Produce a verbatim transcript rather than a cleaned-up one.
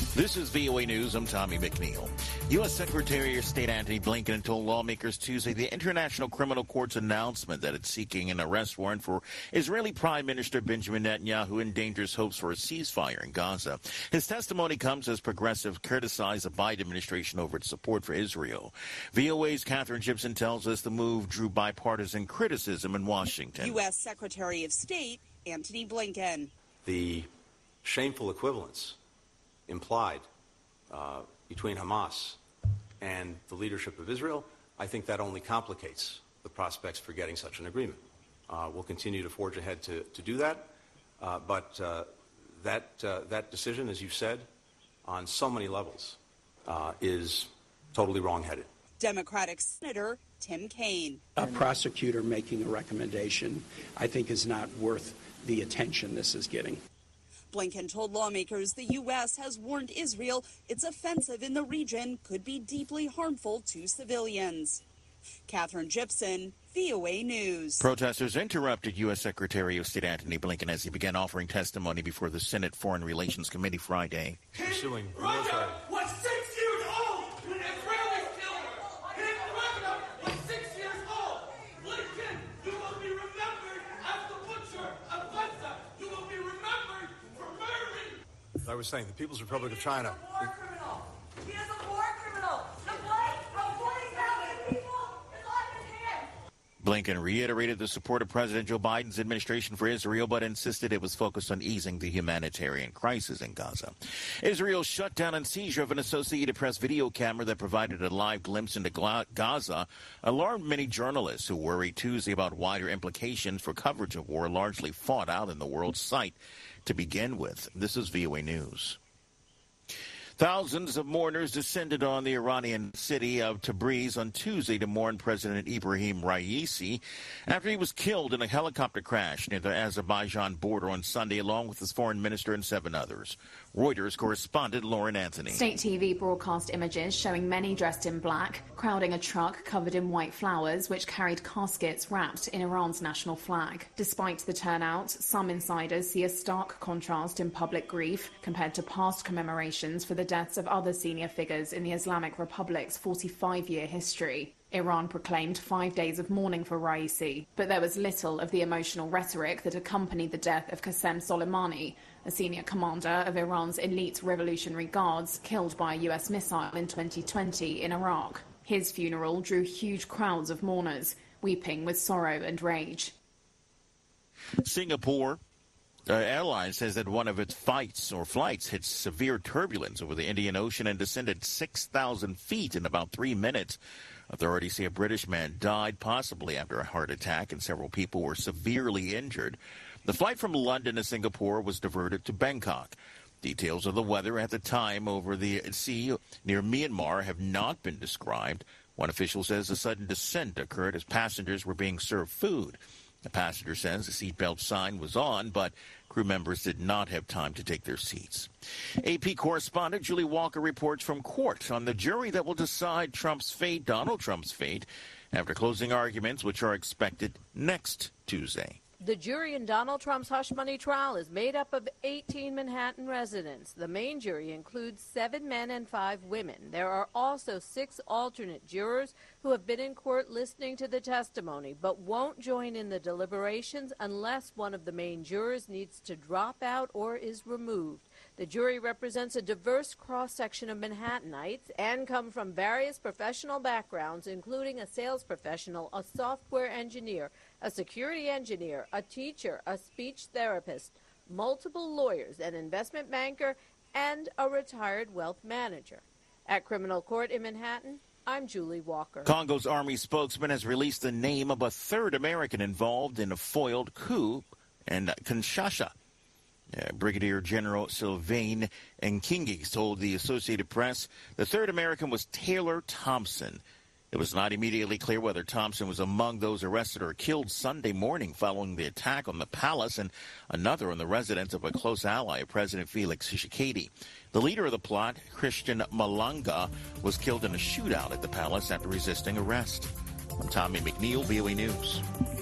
This is V O A News. I'm Tommy McNeil. U S. Secretary of State Antony Blinken told lawmakers Tuesday the International Criminal Court's announcement that it's seeking an arrest warrant for Israeli Prime Minister Benjamin Netanyahu endangers hopes for a ceasefire in Gaza. His testimony comes as progressives criticize the Biden administration over its support for Israel. V O A's Catherine Gibson tells us the move drew bipartisan criticism in Washington. U S. Secretary of State Antony Blinken. The shameful equivalence implied uh, between Hamas and the leadership of Israel, I think that only complicates the prospects for getting such an agreement. Uh, we'll continue to forge ahead to, to do that, uh, but uh, that, uh, that decision, as you said, on so many levels, uh, is totally wrong-headed. Democratic Senator Tim Kaine. A prosecutor making a recommendation, I think, is not worth the attention this is getting. Blinken told lawmakers the U S has warned Israel its offensive in the region could be deeply harmful to civilians. Catherine Gibson, V O A News. Protesters interrupted U S. Secretary of State Antony Blinken as he began offering testimony before the Senate Foreign Relations Committee Friday. Pursuing Russia was six years old when Israelis killed her. His Russia was six years old. Blinken, you will be remembered as the butcher of Gaza. You will be remembered for murdering. I was saying, the People's Republic of China. He is a war criminal. He is a war criminal. The blood of forty thousand people is on his hands. Blinken reiterated the support of President Joe Biden's administration for Israel, but insisted it was focused on easing the humanitarian crisis in Gaza. Israel's shutdown and seizure of an Associated Press video camera that provided a live glimpse into Gaza alarmed many journalists who worried Tuesday about wider implications for coverage of war largely fought out in the world's sight to begin with. This is V O A News. Thousands of mourners descended on the Iranian city of Tabriz on Tuesday to mourn President Ibrahim Raisi after he was killed in a helicopter crash near the Azerbaijan border on Sunday, along with his foreign minister and seven others. Reuters correspondent Lauren Anthony. State T V broadcast images showing many dressed in black, crowding a truck covered in white flowers which carried caskets wrapped in Iran's national flag. Despite the turnout, some insiders see a stark contrast in public grief compared to past commemorations for the deaths of other senior figures in the Islamic Republic's forty-five-year history. Iran proclaimed five days of mourning for Raisi, but there was little of the emotional rhetoric that accompanied the death of Qasem Soleimani, a senior commander of Iran's elite Revolutionary Guards killed by a U S missile in twenty twenty in Iraq. His funeral drew huge crowds of mourners, weeping with sorrow and rage. Singapore Uh, airline says that one of its flights or flights hit severe turbulence over the Indian Ocean and descended six thousand feet in about three minutes. Authorities say a British man died, possibly after a heart attack, and several people were severely injured. The flight from London to Singapore was diverted to Bangkok. Details of the weather at the time over the sea near Myanmar have not been described. One official says the sudden descent occurred as passengers were being served food. The passenger says the seatbelt sign was on, but crew members did not have time to take their seats. A P correspondent Julie Walker reports from court on the jury that will decide Trump's fate, Donald Trump's fate, after closing arguments, which are expected next Tuesday. The jury in Donald Trump's hush money trial is made up of eighteen Manhattan residents. The main jury includes seven men and five women. There are also six alternate jurors who have been in court listening to the testimony but won't join in the deliberations unless one of the main jurors needs to drop out or is removed. The jury represents a diverse cross-section of Manhattanites and come from various professional backgrounds, including a sales professional, a software engineer, a security engineer, a teacher, a speech therapist, multiple lawyers, an investment banker, and a retired wealth manager. At Criminal Court in Manhattan, I'm Julie Walker. Congo's army spokesman has released the name of a third American involved in a foiled coup in Kinshasa. Uh, Brigadier General Sylvain Nkingi told the Associated Press the third American was Taylor Thompson. It was not immediately clear whether Thompson was among those arrested or killed Sunday morning following the attack on the palace and another on the residence of a close ally of President Felix Tshisekedi. The leader of the plot, Christian Malanga, was killed in a shootout at the palace after resisting arrest. I'm Tommy McNeil, V O A News.